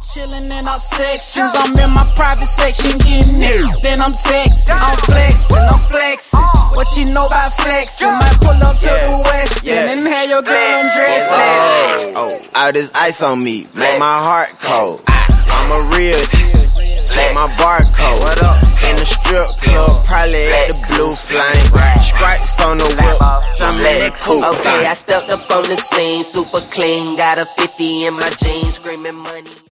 Chillin' in our sections, I'm in my private section getting it. Then I'm texting, I'm flexing. What you know about flexing? Might pull up to the West End and have your girl undressing. All this ice on me, make my heart cold. I'm a real check my barcode. What up? In the strip club, probably at the Blue Flame. Stripes on the whip, I'm in the coupe. Okay, I stepped up on the scene, super clean. Got a 50 in my jeans, screaming money.